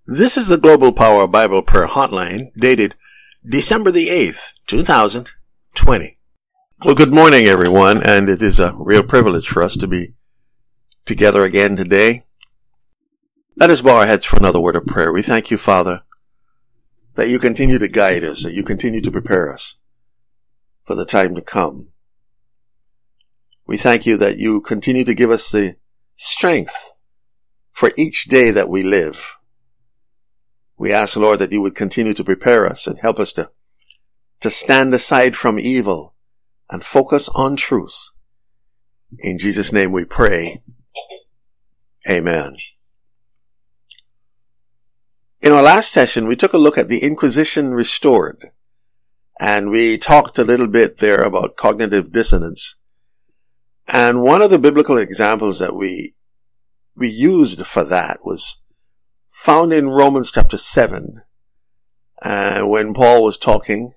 This is the Global Power Bible Prayer Hotline, dated December the 8th, 2020. Well, good morning, everyone, and it is a real privilege for us to be together again today. Let us bow our heads for another word of prayer. We thank you, Father, that you continue to guide us, that you continue to prepare us for the time to come. We thank you that you continue to give us the strength for each day that we live. We ask, Lord, that you would continue to prepare us and help us to stand aside from evil and focus on truth. In Jesus' name we pray. Amen. In our last session, we took a look at the Inquisition restored, and we talked a little bit there about cognitive dissonance. And one of the biblical examples that we used for that was found in Romans chapter 7, when Paul was talking,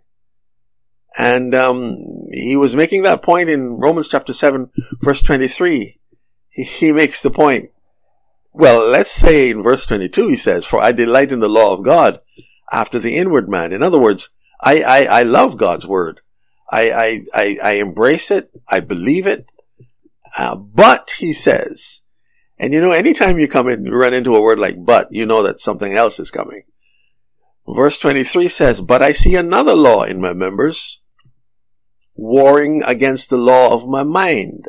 and he was making that point in Romans chapter 7, verse 23. He makes the point. Well, let's say in verse 22 he says, "For I delight in the law of God after the inward man." In other words, I love God's word. I embrace it. I believe it. But, he says, and anytime you run into a word like but, you know that something else is coming. Verse 23 says, "But I see another law in my members, warring against the law of my mind,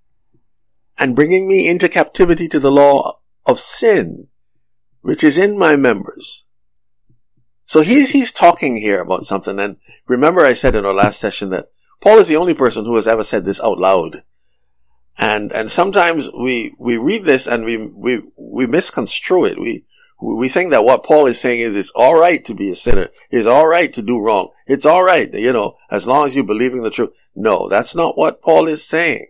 and bringing me into captivity to the law of sin, which is in my members." So he's talking here about something. And remember I said in our last session that Paul is the only person who has ever said this out loud. And sometimes we read this and we misconstrue it. We think that what Paul is saying is it's alright to be a sinner. It's alright to do wrong. It's alright, as long as you believe in the truth. No, that's not what Paul is saying.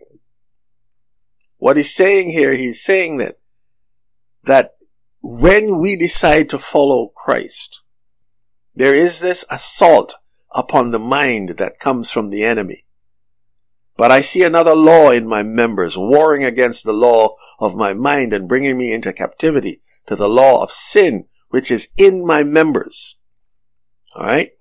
What he's saying here, he's saying that when we decide to follow Christ, there is this assault upon the mind that comes from the enemy. "But I see another law in my members, warring against the law of my mind and bringing me into captivity to the law of sin, which is in my members." All right?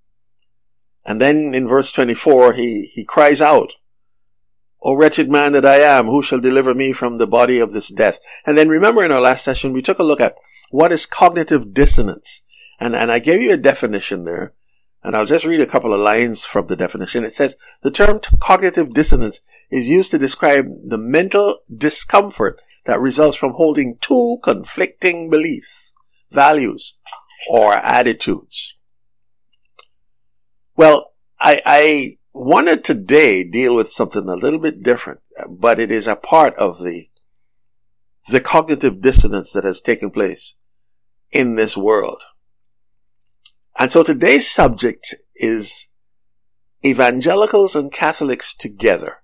And then in verse 24, he cries out, "O wretched man that I am, who shall deliver me from the body of this death?" And then remember in our last session, we took a look at what is cognitive dissonance. And I gave you a definition there. And I'll just read a couple of lines from the definition. It says, "The term cognitive dissonance is used to describe the mental discomfort that results from holding two conflicting beliefs, values, or attitudes." Well, I wanted today deal with something a little bit different, but it is a part of the cognitive dissonance that has taken place in this world. And so today's subject is evangelicals and Catholics together.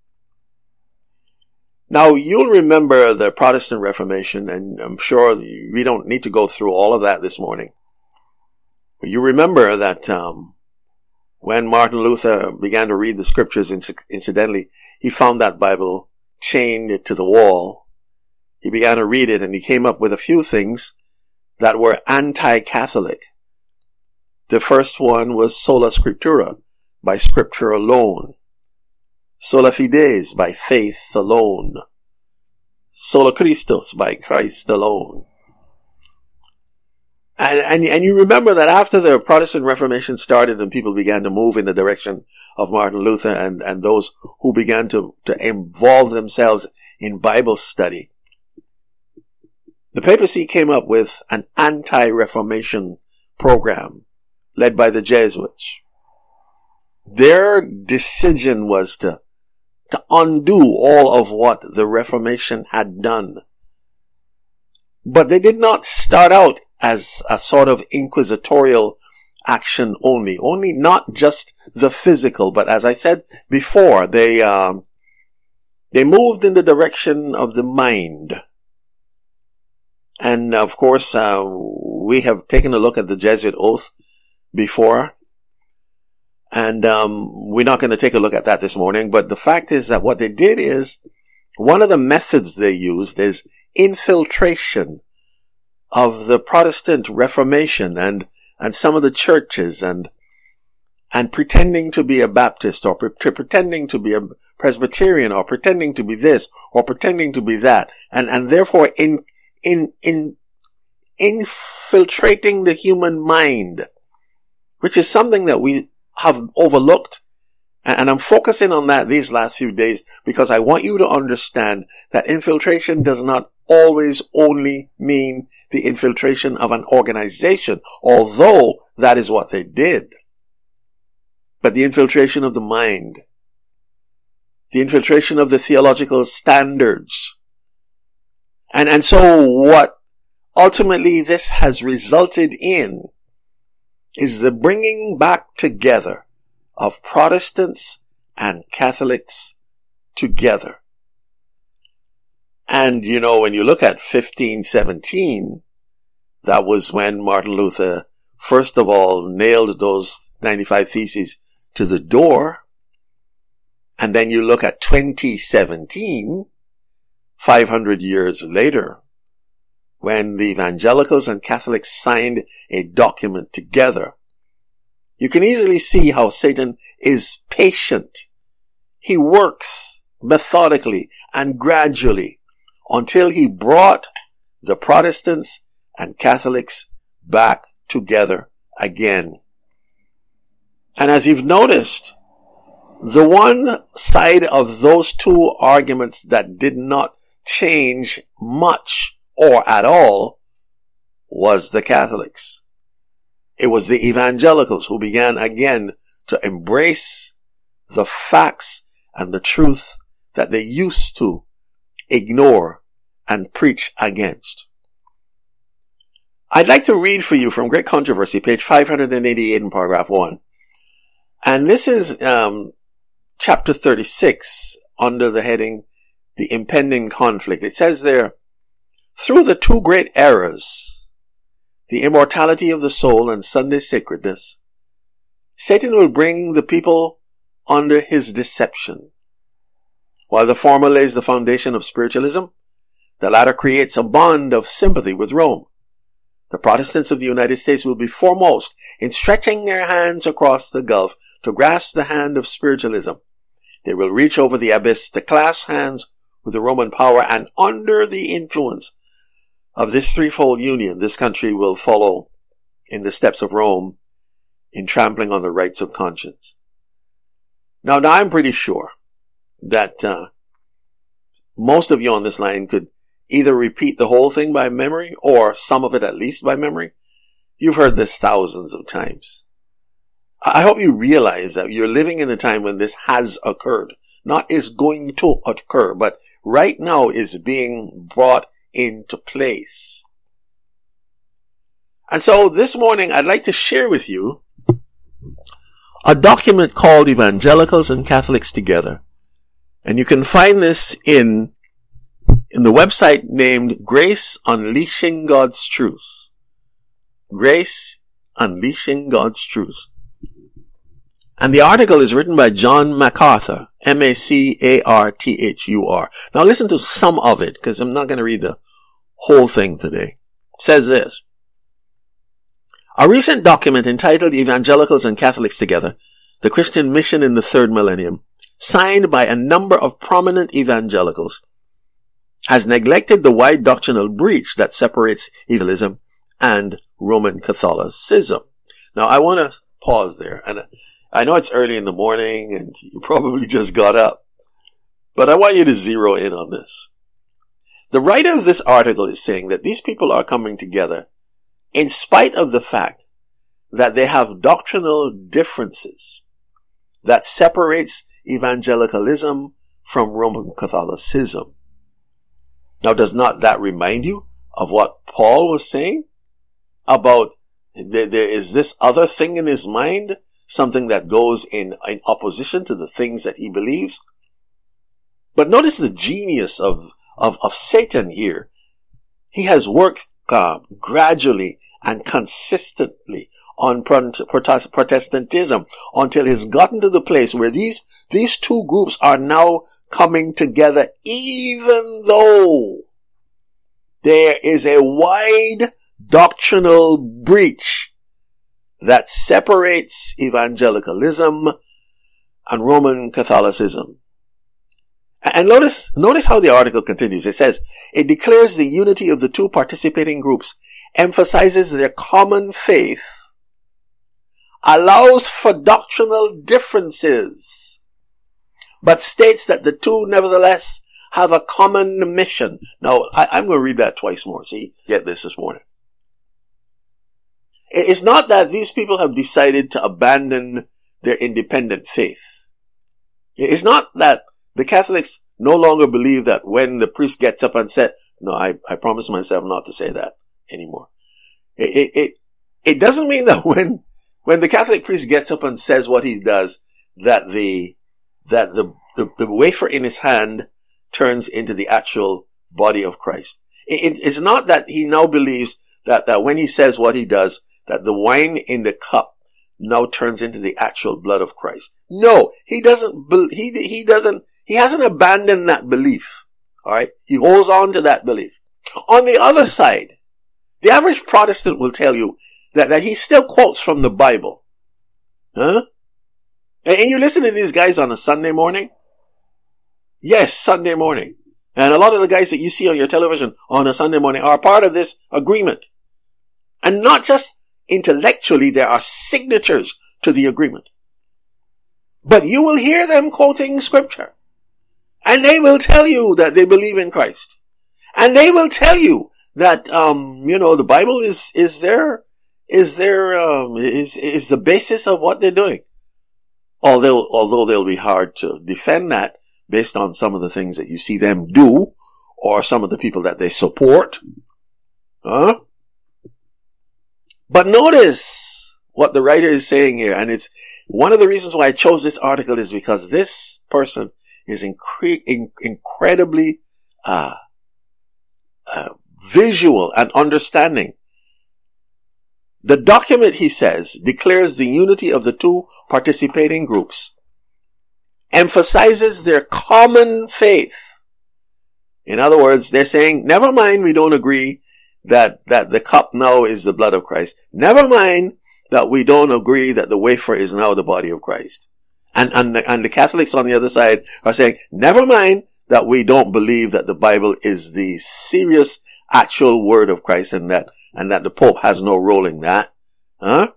Now, you'll remember the Protestant Reformation, and I'm sure we don't need to go through all of that this morning. But you remember that when Martin Luther began to read the scriptures, incidentally, he found that Bible chained to the wall. He began to read it, and he came up with a few things that were anti-Catholic. The first one was sola scriptura, by scripture alone. Sola fides, by faith alone. Sola Christus, by Christ alone. And you remember that after the Protestant Reformation started and people began to move in the direction of Martin Luther and those who began to involve themselves in Bible study, the papacy came up with an anti-Reformation program led by the Jesuits. Their decision was to undo all of what the Reformation had done. But they did not start out as a sort of inquisitorial action only not just the physical, but as I said before, they moved in the direction of the mind. And of course, we have taken a look at the Jesuit oath before, and we're not going to take a look at that this morning, but the fact is that what they did is, one of the methods they used is infiltration of the Protestant Reformation and some of the churches and pretending to be a Baptist or pretending to be a Presbyterian or pretending to be this or pretending to be that and therefore infiltrating the human mind, which is something that we have overlooked. And I'm focusing on that these last few days because I want you to understand that infiltration does not always only mean the infiltration of an organization, although that is what they did. But the infiltration of the mind, the infiltration of the theological standards. And so what ultimately this has resulted in is the bringing back together of Protestants and Catholics together. And, you know, when you look at 1517, that was when Martin Luther, first of all, nailed those 95 Theses to the door. And then you look at 2017, 500 years later, when the evangelicals and Catholics signed a document together. You can easily see how Satan is patient. He works methodically and gradually until he brought the Protestants and Catholics back together again. And as you've noticed, the one side of those two arguments that did not change much or at all was the Catholics. It was the evangelicals who began again to embrace the facts and the truth that they used to ignore and preach against. I'd like to read for you from Great Controversy, page 588 in paragraph 1. And this is chapter 36 under the heading, The Impending Conflict. It says there, through the two great errors, the immortality of the soul and Sunday sacredness, Satan will bring the people under his deception. While the former lays the foundation of spiritualism, the latter creates a bond of sympathy with Rome. The Protestants of the United States will be foremost in stretching their hands across the gulf to grasp the hand of spiritualism. They will reach over the abyss to clasp hands with the Roman power, and under the influence of this threefold union, this country will follow in the steps of Rome in trampling on the rights of conscience. Now I'm pretty sure that most of you on this line could either repeat the whole thing by memory or some of it at least by memory. You've heard this thousands of times. I hope you realize that you're living in a time when this has occurred, not is going to occur, but right now is being brought into place. And so this morning I'd like to share with you a document called Evangelicals and Catholics Together. And you can find this in the website named Grace Unleashing God's Truth. Grace Unleashing God's Truth. And the article is written by John MacArthur, M-A-C-A-R-T-H-U-R. Now listen to some of it, because I'm not going to read the whole thing today. It says this. A recent document entitled Evangelicals and Catholics Together, the Christian Mission in the Third Millennium, signed by a number of prominent evangelicals, has neglected the wide doctrinal breach that separates evangelism and Roman Catholicism. Now, I want to pause there, and I know it's early in the morning, and you probably just got up, but I want you to zero in on this. The writer of this article is saying that these people are coming together in spite of the fact that they have doctrinal differences that separates evangelicalism from Roman Catholicism. Now, does not that remind you of what Paul was saying about there is this other thing in his mind, something that goes in opposition to the things that he believes? But notice the genius of Satan here. He has worked gradually and consistently on Protestantism until he's gotten to the place where these two groups are now coming together, even though there is a wide doctrinal breach that separates evangelicalism and Roman Catholicism. And notice how the article continues. It says, it declares the unity of the two participating groups, emphasizes their common faith, allows for doctrinal differences, but states that the two nevertheless have a common mission. Now, I'm going to read that twice more. See, get this morning. It's not that these people have decided to abandon their independent faith. It's not that the Catholics no longer believe that when the priest gets up and says, no, I promise myself not to say that anymore. It doesn't mean that when the Catholic priest gets up and says what he does, that the wafer in his hand turns into the actual body of Christ. It's not that he now believes that when he says what he does, that the wine in the cup now turns into the actual blood of Christ. No, he doesn't, he hasn't abandoned that belief. Alright? He holds on to that belief. On the other side, the average Protestant will tell you that he still quotes from the Bible. Huh? And you listen to these guys on a Sunday morning? Yes, Sunday morning. And a lot of the guys that you see on your television on a Sunday morning are part of this agreement. And not just intellectually, there are signatures to the agreement. But you will hear them quoting scripture. And they will tell you that they believe in Christ. And they will tell you that, the Bible is the basis of what they're doing. Although they'll be hard to defend that based on some of the things that you see them do, or some of the people that they support. Huh? But notice what the writer is saying here, and it's one of the reasons why I chose this article is because this person is incredibly visual and understanding. The document, he says, declares the unity of the two participating groups, emphasizes their common faith. In other words, they're saying, never mind, we don't agree that the cup now is the blood of Christ. Never mind that we don't agree that the wafer is now the body of Christ. And the Catholics on the other side are saying, never mind that we don't believe that the Bible is the serious actual word of Christ and that the Pope has no role in that. Huh?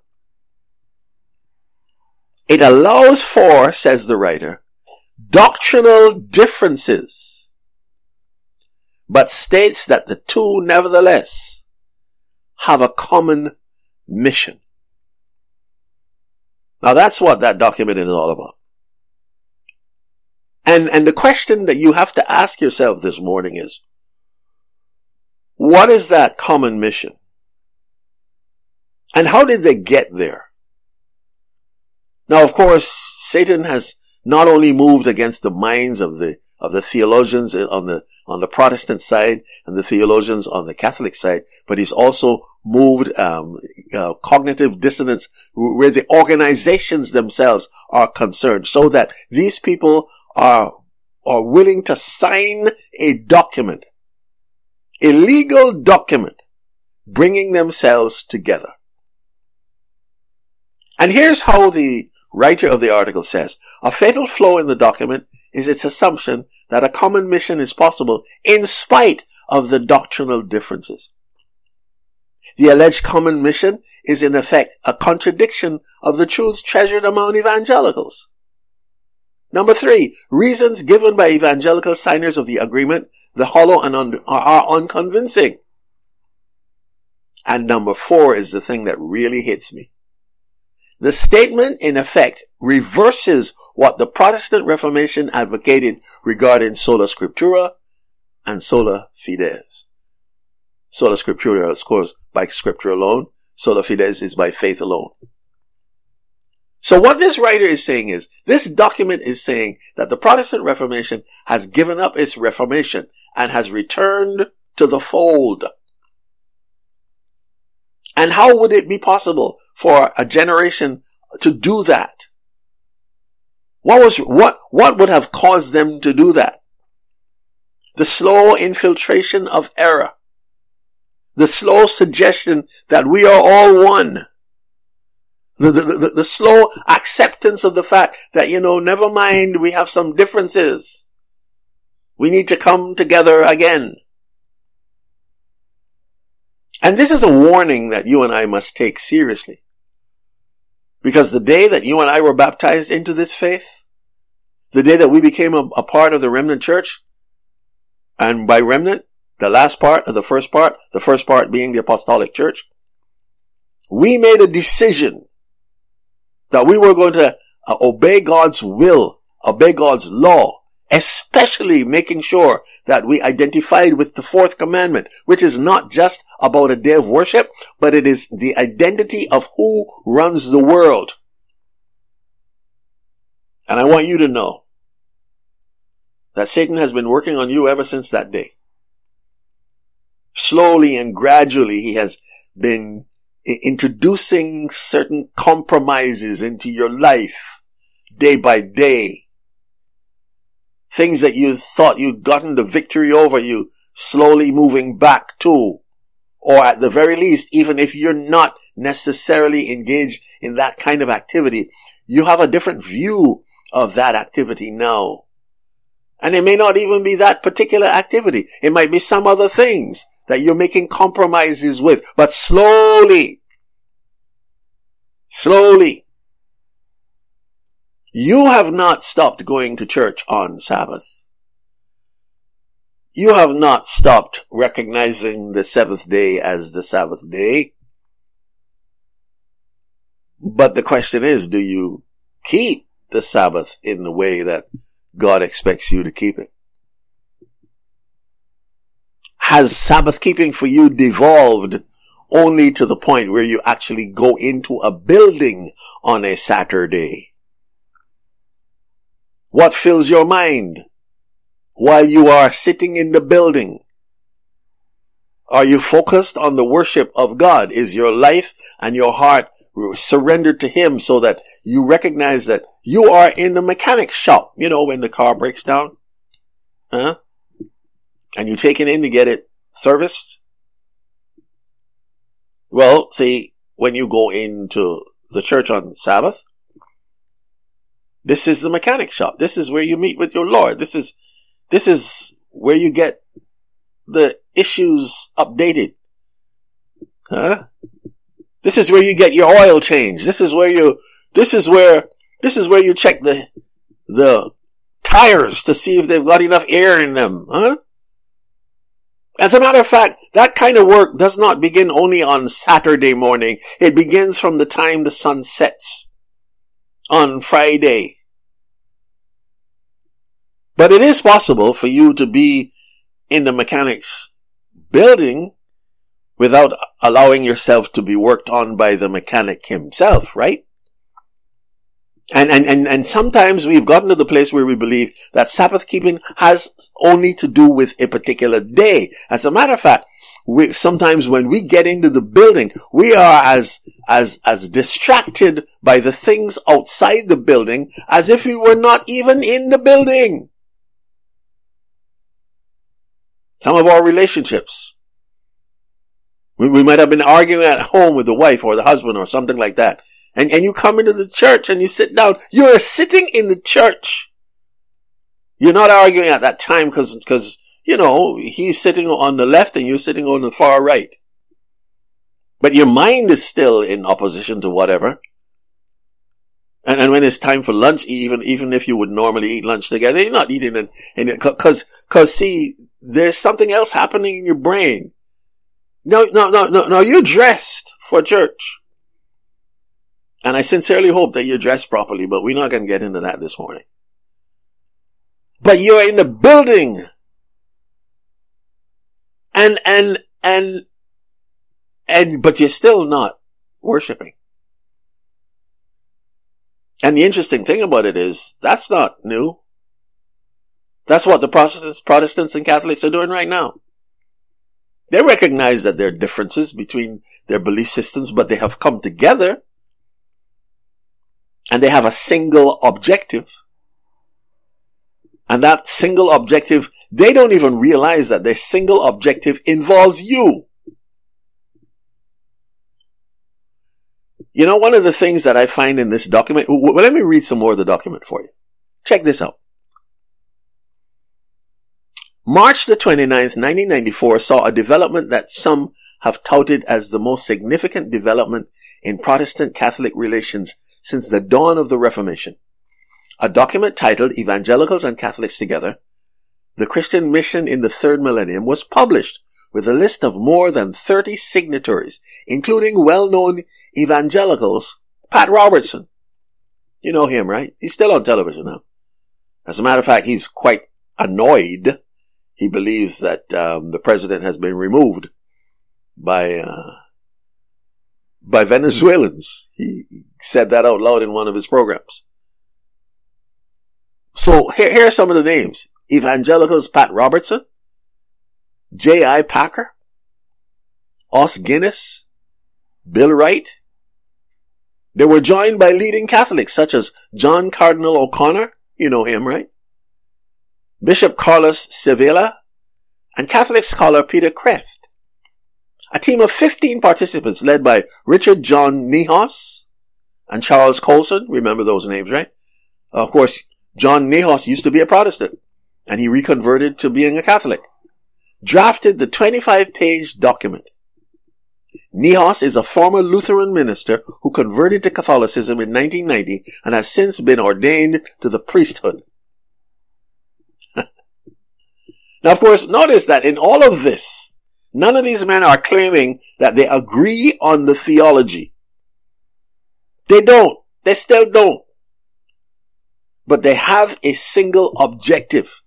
It allows for, says the writer, doctrinal differences, but states that the two nevertheless have a common mission. Now that's what that document is all about. And the question that you have to ask yourself this morning is, what is that common mission? And how did they get there? Now, of course, Satan has not only moved against the minds of the theologians on the Protestant side and the theologians on the Catholic side, but he's also moved cognitive dissonance where the organizations themselves are concerned, so that these people are willing to sign a document, a legal document, bringing themselves together. And here's how the writer of the article says, a fatal flaw in the document is its assumption that a common mission is possible in spite of the doctrinal differences. The alleged common mission is in effect a contradiction of the truths treasured among evangelicals. Number 3, reasons given by evangelical signers of the agreement, the hollow and are unconvincing. And number 4 is the thing that really hits me. The statement, in effect, reverses what the Protestant Reformation advocated regarding sola scriptura and sola fides. Sola scriptura, of course, by scripture alone. Sola fides is by faith alone. So what this writer is saying is, this document is saying that the Protestant Reformation has given up its Reformation and has returned to the fold. And how would it be possible for a generation to do that? What would have caused them to do that? The slow infiltration of error. the slow suggestion that we are all one. The slow acceptance of the fact that, never mind, we have some differences. We need to come together again. And this is a warning that you and I must take seriously. Because the day that you and I were baptized into this faith, the day that we became a part of the remnant church, and by remnant, the last part of the first part being the apostolic church, we made a decision that we were going to obey God's will, obey God's law, especially making sure that we identified with the fourth commandment, which is not just about a day of worship, but it is the identity of who runs the world. And I want you to know that Satan has been working on you ever since that day. Slowly and gradually, he has been introducing certain compromises into your life day by day. Things that you thought you'd gotten the victory over, you slowly moving back to. Or at the very least, even if you're not necessarily engaged in that kind of activity, you have a different view of that activity now. And it may not even be that particular activity. It might be some other things that you're making compromises with. But slowly, you have not stopped going to church on Sabbath. You have not stopped recognizing the seventh day as the Sabbath day. But the question is, do you keep the Sabbath in the way that God expects you to keep it? Has Sabbath keeping for you devolved only to the point where you actually go into a building on a Saturday? What fills your mind while you are sitting in the building? Are you focused on the worship of God? Is your life and your heart surrendered to Him so that you recognize that you are in the mechanic shop? When the car breaks down, and you take it in to get it serviced. Well, see, when you go into the church on Sabbath, this is the mechanic shop. This is where you meet with your Lord. This is where you get the issues updated. This is where you get your oil changed. This is where you check the tires to see if they've got enough air in them. As a matter of fact, that kind of work does not begin only on Saturday morning. It begins from the time the sun sets on Friday. But it is possible for you to be in the mechanic's building without allowing yourself to be worked on by the mechanic himself, right? And sometimes we've gotten to the place where we believe that Sabbath keeping has only to do with a particular day. As a matter of fact, sometimes when we get into the building, we are as distracted by the things outside the building as if we were not even in the building. Some of our relationships, we might have been arguing at home with the wife or the husband or something like that. And you come into the church and you sit down. You're sitting in the church. You're not arguing at that time because he's sitting on the left and you're sitting on the far right. But your mind is still in opposition to whatever. And when it's time for lunch, even if you would normally eat lunch together, you're not eating it. Cause see, there's something else happening in your brain. No, you're dressed for church. And I sincerely hope that you're dressed properly, but we're not going to get into that this morning. But you're in the building. But you're still not worshiping. And the interesting thing about it is, that's not new. That's what the Protestants and Catholics are doing right now. They recognize that there are differences between their belief systems, but they have come together. And they have a single objective. And that single objective, they don't even realize that their single objective involves you. You know, one of the things that I find in this document, well, let me read some more of the document for you. Check this out. March the 29th, 1994 saw a development that some have touted as the most significant development in Protestant Catholic relations since the dawn of the Reformation. A document titled Evangelicals and Catholics Together, The Christian Mission in the Third Millennium, was published with a list of more than 30 signatories, including well-known evangelicals, Pat Robertson. You know him, right? He's still on television now. As a matter of fact, he's quite annoyed. He believes that the president has been removed by Venezuelans. He said that out loud in one of his programs. So here are some of the names. Evangelicals Pat Robertson, J.I. Packer, Os Guinness, Bill Wright. They were joined by leading Catholics such as John Cardinal O'Connor, you know him, right? Bishop Carlos Sevilla, and Catholic scholar Peter Kreeft. A team of 15 participants led by Richard John Niehaus and Charles Colson. Remember those names, right? Of course, John Niehaus used to be a Protestant, and he reconverted to being a Catholic. Drafted the 25-page document. Niehaus is a former Lutheran minister who converted to Catholicism in 1990 and has since been ordained to the priesthood. Now, of course, notice that in all of this, none of these men are claiming that they agree on the theology. They don't. They still don't. But they have a single objective.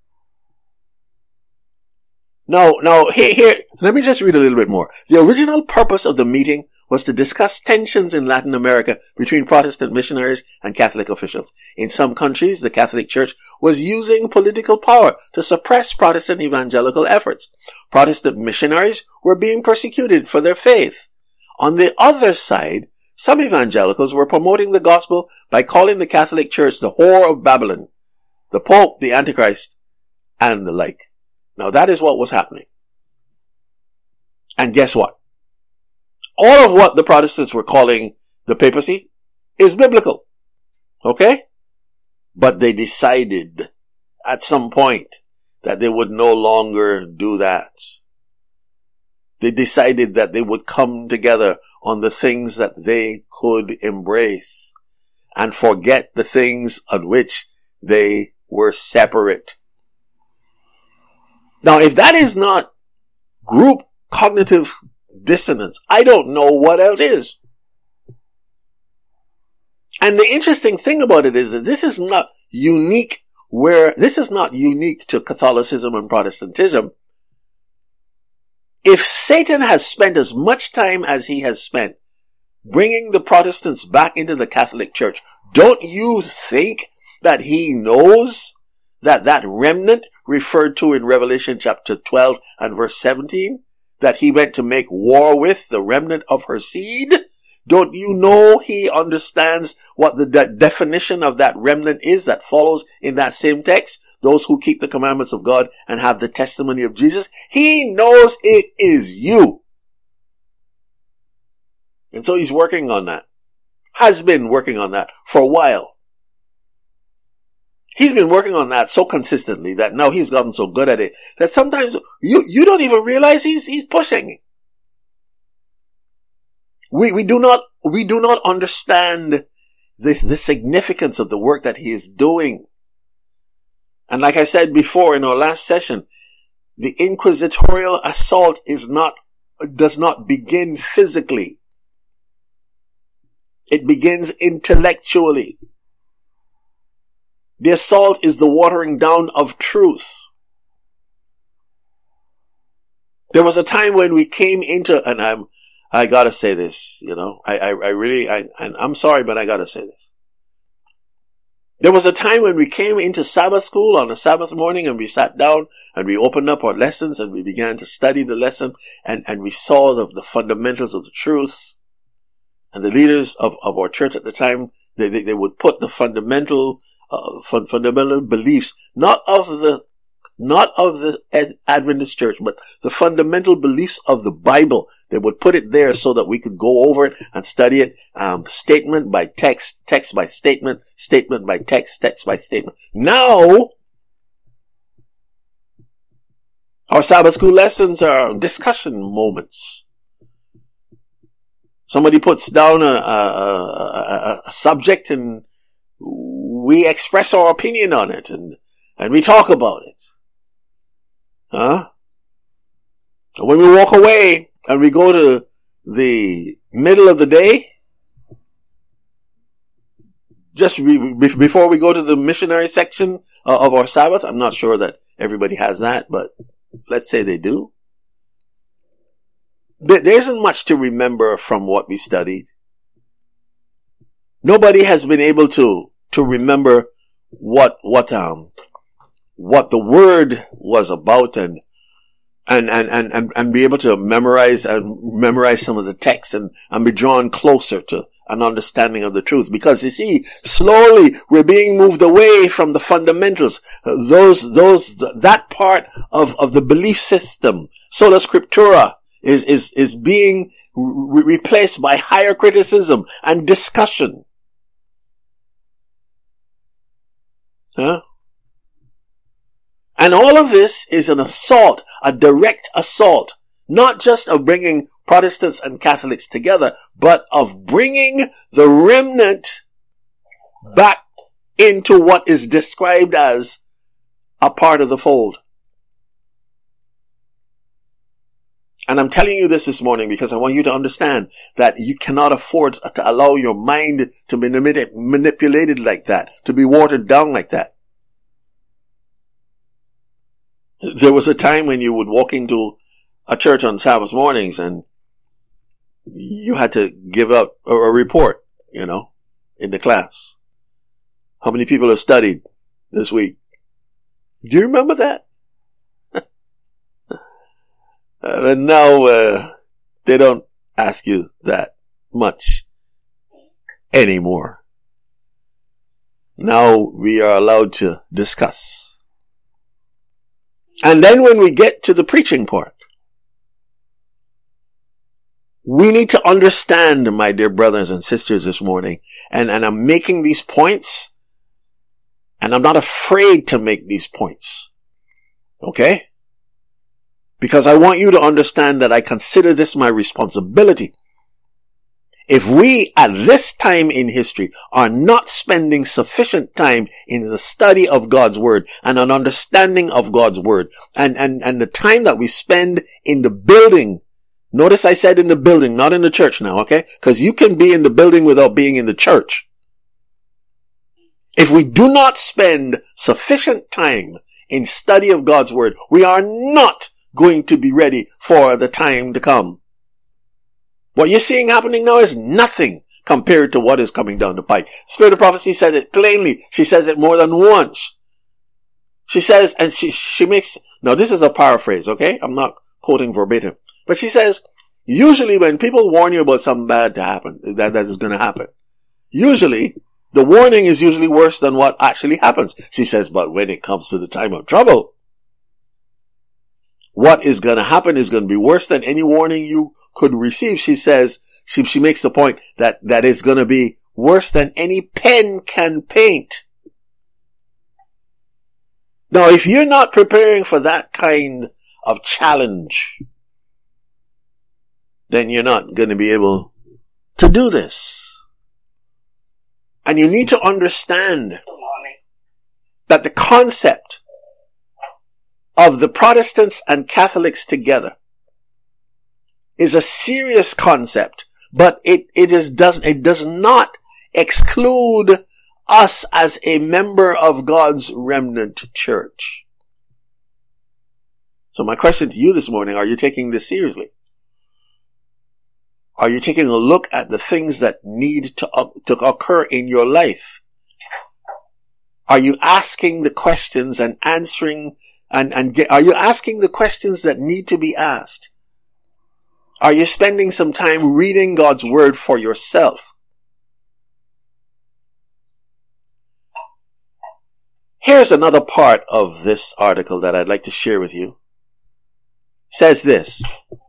Now, here, let me just read a little bit more. The original purpose of the meeting was to discuss tensions in Latin America between Protestant missionaries and Catholic officials. In some countries, the Catholic Church was using political power to suppress Protestant evangelical efforts. Protestant missionaries were being persecuted for their faith. On the other side, some evangelicals were promoting the gospel by calling the Catholic Church the whore of Babylon, the Pope, the Antichrist, and the like. Now that is what was happening. And guess what? All of what the Protestants were calling the papacy is biblical. Okay? But they decided at some point that they would no longer do that. They decided that they would come together on the things that they could embrace and forget the things on which they were separate. Now, if that is not group cognitive dissonance, I don't know what else is. And the interesting thing about it is that this is not unique to Catholicism and Protestantism. If Satan has spent as much time as he has spent bringing the Protestants back into the Catholic Church, don't you think that he knows that remnant referred to in Revelation chapter 12 and verse 17, that he went to make war with the remnant of her seed? Don't you know he understands what the definition of that remnant is that follows in that same text? Those who keep the commandments of God and have the testimony of Jesus. He knows it is you. And so he's working on that. Has been working on that for a while. He's been working on that so consistently that now he's gotten so good at it that sometimes you don't even realize he's pushing. We do not understand the significance of the work that he is doing. And like I said before in our last session, the inquisitorial assault does not begin physically. It begins intellectually. The assault is the watering down of truth. There was a time when we came into, and I gotta say this, you know, I'm sorry, but I gotta say this. There was a time when we came into Sabbath school on a Sabbath morning and we sat down and we opened up our lessons and we began to study the lesson and we saw the fundamentals of the truth. And the leaders of our church at the time, they would put the fundamental beliefs, not of the not of the Adventist church, but the fundamental beliefs of the Bible. They would put it there so that we could go over it and study it, statement by text, text by statement, statement by text, text by statement. Now, our Sabbath school lessons are discussion moments. Somebody puts down a subject and we express our opinion on it and we talk about it. When we walk away and we go to the middle of the day, just before we go to the missionary section of our Sabbath, I'm not sure that everybody has that, but let's say they do. There isn't much to remember from what we studied. Nobody has been able to remember what the word was about and be able to memorize some of the text and be drawn closer to an understanding of the truth. Because you see, slowly we're being moved away from the fundamentals, that part of the belief system. Sola Scriptura is being replaced by higher criticism and discussion. And all of this is an assault, a direct assault, not just of bringing Protestants and Catholics together, but of bringing the remnant back into what is described as a part of the fold. And I'm telling you this morning because I want you to understand that you cannot afford to allow your mind to be manipulated like that, to be watered down like that. There was a time when you would walk into a church on Sabbath mornings and you had to give out a report, in the class. How many people have studied this week? Do you remember that? And now, they don't ask you that much anymore. Now we are allowed to discuss. And then when we get to the preaching part, we need to understand, my dear brothers and sisters, this morning, and I'm making these points, and I'm not afraid to make these points. Okay? Because I want you to understand that I consider this my responsibility. If we, at this time in history, are not spending sufficient time in the study of God's Word and an understanding of God's Word, and the time that we spend in the building, notice I said in the building, not in the church now, okay? Because you can be in the building without being in the church. If we do not spend sufficient time in study of God's Word, we are not going to be ready for the time to come. What you're seeing happening now is nothing compared to what is coming down the pike. Spirit of Prophecy said it plainly. She says it more than once. She says, and she makes, now this is a paraphrase, okay? I'm not quoting verbatim. But she says, usually when people warn you about something bad to happen, that is going to happen, usually the warning is usually worse than what actually happens. She says, but when it comes to the time of trouble, what is going to happen is going to be worse than any warning you could receive. She says, she makes the point that it's going to be worse than any pen can paint. Now, if you're not preparing for that kind of challenge, then you're not going to be able to do this. And you need to understand that the concept of the Protestants and Catholics together is a serious concept, but it does not exclude us as a member of God's remnant church. So my question to you this morning, are you taking this seriously? Are you taking a look at the things that need to occur in your life? Are you asking the questions and answering are you asking the questions that need to be asked? Are you spending some time reading God's Word for yourself? Here's another part of this article that I'd like to share with you. It says this: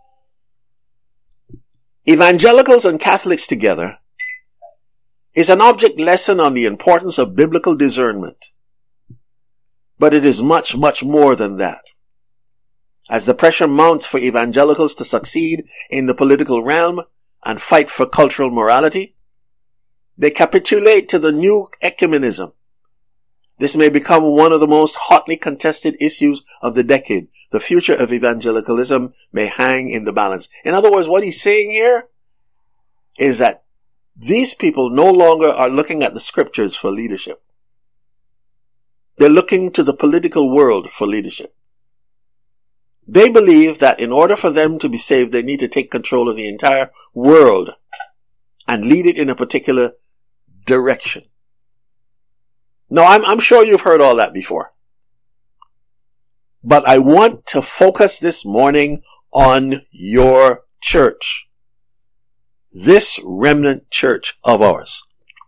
Evangelicals and Catholics together is an object lesson on the importance of biblical discernment. But it is much, much more than that. As the pressure mounts for evangelicals to succeed in the political realm and fight for cultural morality, they capitulate to the new ecumenism. This may become one of the most hotly contested issues of the decade. The future of evangelicalism may hang in the balance. In other words, what he's saying here is that these people no longer are looking at the scriptures for leadership. They're looking to the political world for leadership. They believe that in order for them to be saved, they need to take control of the entire world and lead it in a particular direction. Now, I'm sure you've heard all that before. But I want to focus this morning on your church. This remnant church of ours.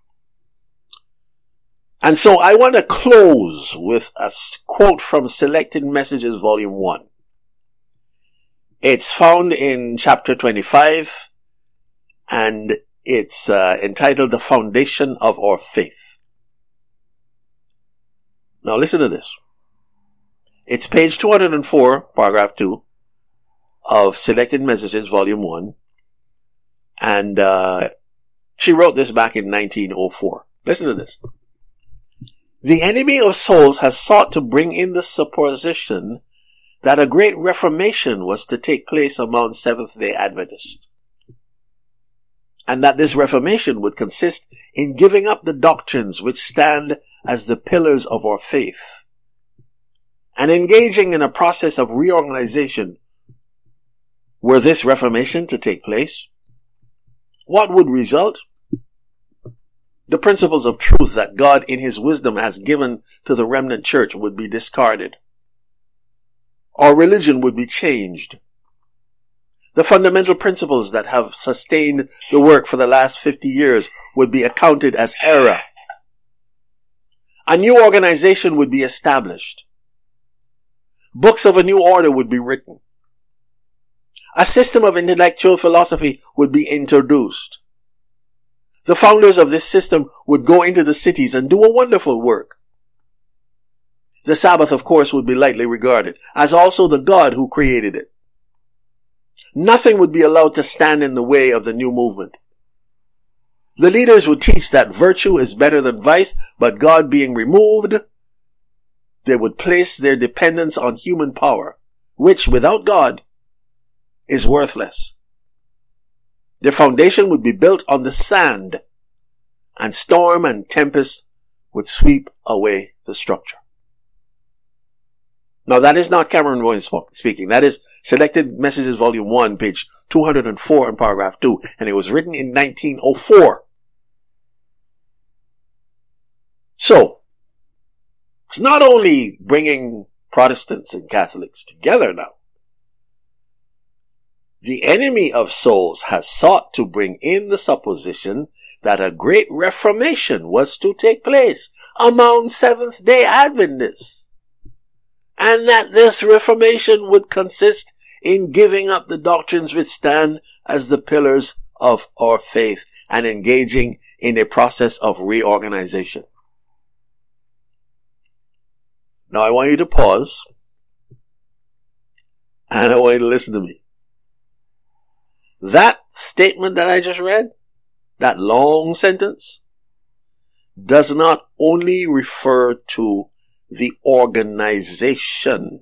And so I want to close with a quote from Selected Messages, Volume 1. It's found in chapter 25, and it's entitled The Foundation of Our Faith. Now listen to this. It's page 204, paragraph 2 of Selected Messages, Volume 1. And she wrote this back in 1904. Listen to this. The enemy of souls has sought to bring in the supposition that a great reformation was to take place among Seventh-day Adventists, and that this reformation would consist in giving up the doctrines which stand as the pillars of our faith, and engaging in a process of reorganization. Were this reformation to take place, what would result? The principles of truth that God in His wisdom has given to the remnant church would be discarded. Our religion would be changed. The fundamental principles that have sustained the work for the last 50 years would be accounted as error. A new organization would be established. Books of a new order would be written. A system of intellectual philosophy would be introduced. The founders of this system would go into the cities and do a wonderful work. The Sabbath, of course, would be lightly regarded, as also the God who created it. Nothing would be allowed to stand in the way of the new movement. The leaders would teach that virtue is better than vice, but God being removed, they would place their dependence on human power, which, without God, is worthless. Their foundation would be built on the sand, and storm and tempest would sweep away the structure. Now, that is not Cameron Boyne speaking. That is Selected Messages, Volume 1, page 204 and paragraph 2. And it was written in 1904. So, it's not only bringing Protestants and Catholics together now. The enemy of souls has sought to bring in the supposition that a great reformation was to take place among Seventh-day Adventists, and that this reformation would consist in giving up the doctrines which stand as the pillars of our faith and engaging in a process of reorganization. Now I want you to pause, and I want you to listen to me. That statement that I just read, that long sentence, does not only refer to the organization.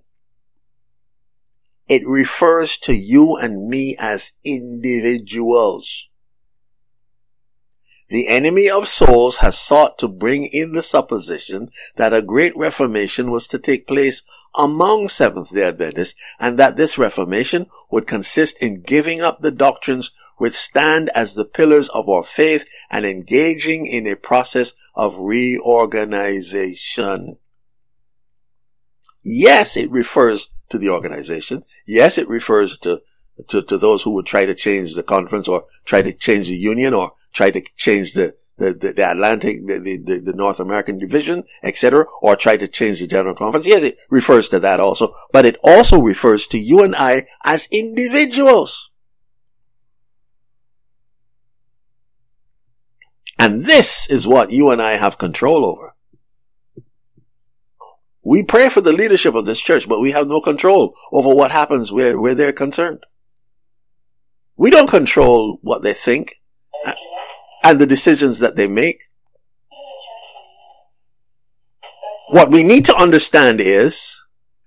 It refers to you and me as individuals. The enemy of souls has sought to bring in the supposition that a great reformation was to take place among Seventh-day Adventists, and that this reformation would consist in giving up the doctrines which stand as the pillars of our faith and engaging in a process of reorganization. Yes, it refers to the organization. Yes, it refers to those who would try to change the conference or try to change the union or try to change the the Atlantic, the North American division, etc., or try to change the General Conference. Yes, it refers to that also, but it also refers to you and I as individuals. And this is what you and I have control over. We pray for the leadership of this church, but we have no control over what happens where they're concerned. We don't control what they think and the decisions that they make. What we need to understand is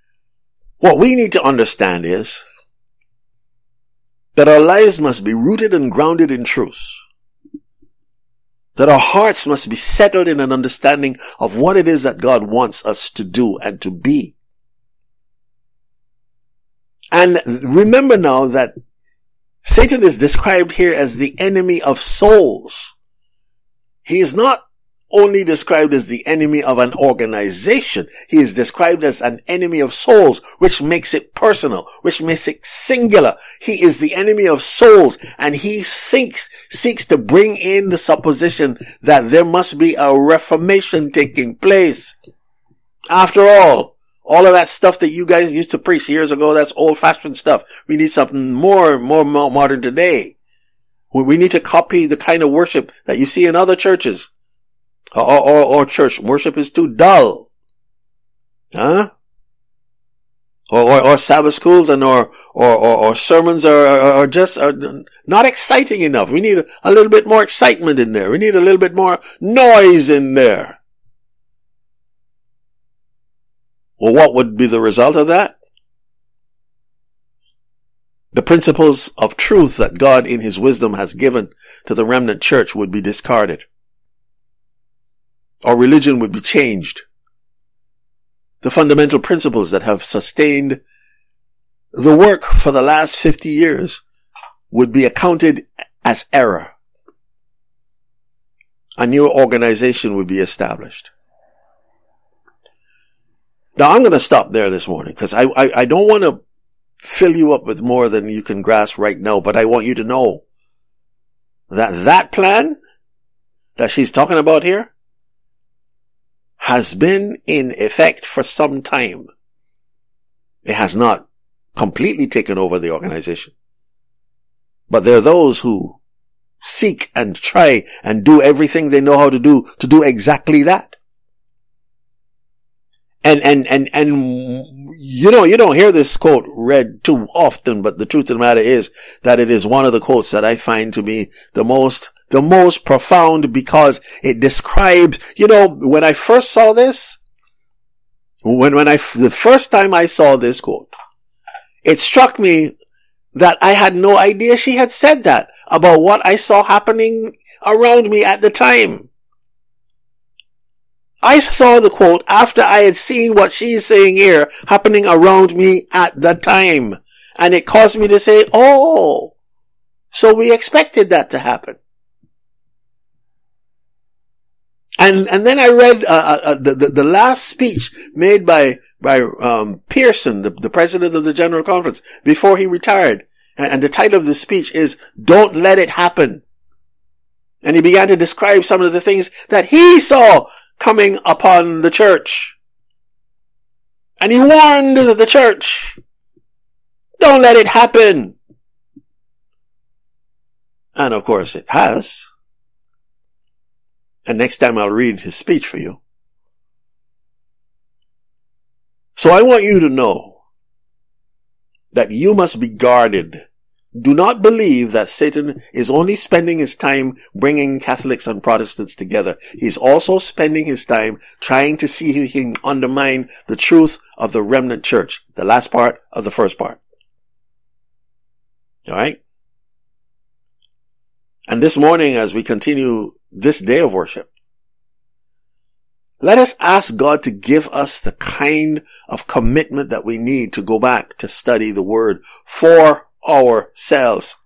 that our lives must be rooted and grounded in truth. That our hearts must be settled in an understanding of what it is that God wants us to do and to be. And remember now that Satan is described here as the enemy of souls. He is not only described as the enemy of an organization. He is described as an enemy of souls, which makes it personal, which makes it singular. He is the enemy of souls, and he seeks to bring in the supposition that there must be a reformation taking place. After all of that stuff that you guys used to preach years ago, that's old-fashioned stuff. We need something more modern today. We need to copy the kind of worship that you see in other churches. Or church worship is too dull. Huh? Or Sabbath schools or sermons are just not exciting enough. We need a little bit more excitement in there. We need a little bit more noise in there. Well, what would be the result of that? The principles of truth that God in his wisdom has given to the remnant church would be discarded. Our religion would be changed. The fundamental principles that have sustained the work for the last 50 years would be accounted as error. A new organization would be established. Now, I'm going to stop there this morning because I don't want to fill you up with more than you can grasp right now, but I want you to know that plan that she's talking about here has been in effect for some time. It has not completely taken over the organization. But there are those who seek and try and do everything they know how to do exactly that. And you don't hear this quote read too often, but the truth of the matter is that it is one of the quotes that I find to be the most profound, because it describes, when I first saw this, the first time I saw this quote, it struck me that I had no idea she had said that about what I saw happening around me at the time. I saw the quote after I had seen what she's saying here happening around me at the time. And it caused me to say, oh, so we expected that to happen. And then I read the last speech made by Pearson, the president of the General Conference, before he retired. And the title of the speech is, "Don't Let It Happen." And he began to describe some of the things that he saw coming upon the church. And he warned the church, don't let it happen. And of course it has. And next time I'll read his speech for you. So I want you to know that you must be guarded. Do not believe that Satan is only spending his time bringing Catholics and Protestants together. He's also spending his time trying to see if he can undermine the truth of the remnant church. The last part of the first part. All right? And this morning, as we continue this day of worship, let us ask God to give us the kind of commitment that we need to go back to study the Word for ourselves.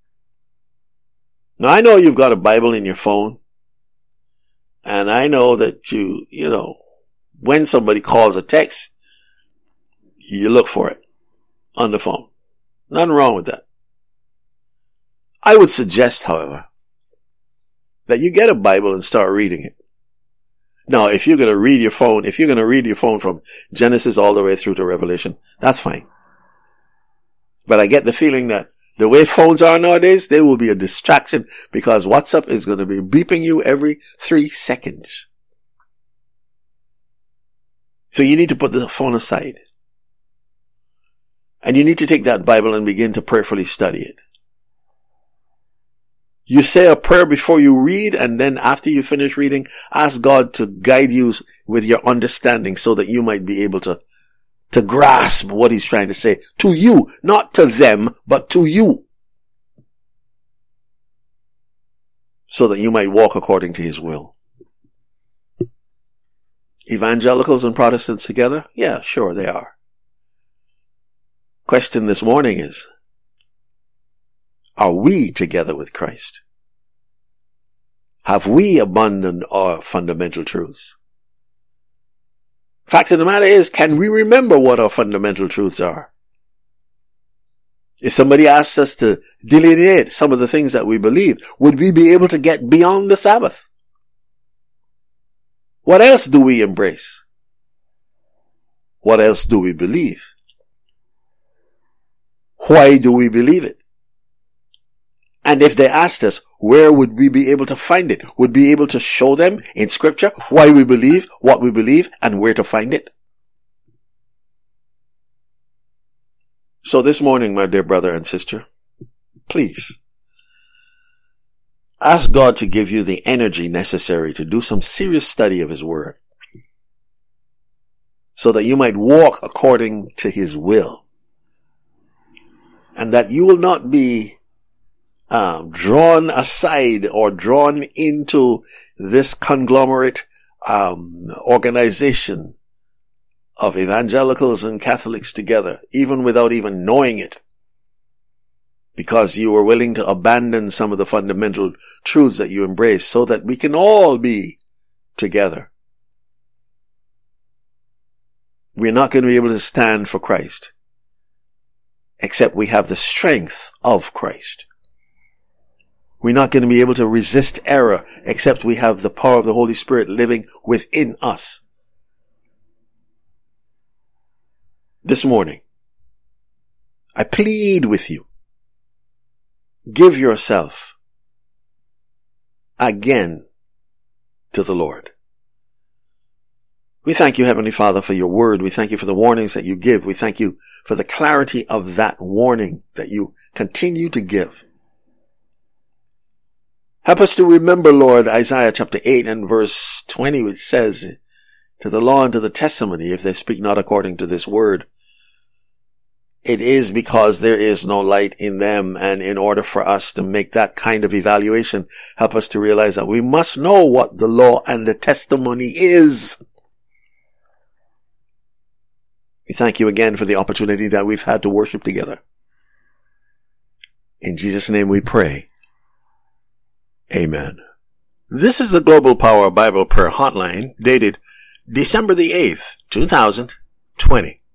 Now, I know you've got a Bible in your phone, and I know that you when somebody calls a text, you look for it on the phone. Nothing wrong with that. I would suggest, however, that you get a Bible and start reading it. Now, if you're going to read your phone from Genesis all the way through to Revelation, that's fine. But I get the feeling that the way phones are nowadays, they will be a distraction because WhatsApp is going to be beeping you every 3 seconds. So you need to put the phone aside. And you need to take that Bible and begin to prayerfully study it. You say a prayer before you read, and then after you finish reading, ask God to guide you with your understanding so that you might be able to grasp what he's trying to say to you, not to them, but to you. So that you might walk according to his will. Evangelicals and Protestants together? Yeah, sure they are. Question this morning is, are we together with Christ? Have we abandoned our fundamental truths? Fact of the matter is, can we remember what our fundamental truths are? If somebody asks us to delineate some of the things that we believe, would we be able to get beyond the Sabbath? What else do we embrace? What else do we believe? Why do we believe it? And if they asked us, where would we be able to find it? Would we be able to show them in Scripture why we believe, what we believe, and where to find it? So this morning, my dear brother and sister, please ask God to give you the energy necessary to do some serious study of his word so that you might walk according to his will and that you will not be drawn aside or drawn into this conglomerate organization of evangelicals and Catholics together, even without even knowing it, because you were willing to abandon some of the fundamental truths that you embrace so that we can all be together. We're not going to be able to stand for Christ except we have the strength of Christ. We're not going to be able to resist error except we have the power of the Holy Spirit living within us. This morning, I plead with you, give yourself again to the Lord. We thank you, Heavenly Father, for your word. We thank you for the warnings that you give. We thank you for the clarity of that warning that you continue to give. Help us to remember, Lord, Isaiah chapter 8 and verse 20, which says, to the law and to the testimony, if they speak not according to this word, it is because there is no light in them. And in order for us to make that kind of evaluation, help us to realize that we must know what the law and the testimony is. We thank you again for the opportunity that we've had to worship together. In Jesus' name we pray. Amen. This is the Global Power Bible Prayer Hotline, dated December the 8th, 2020.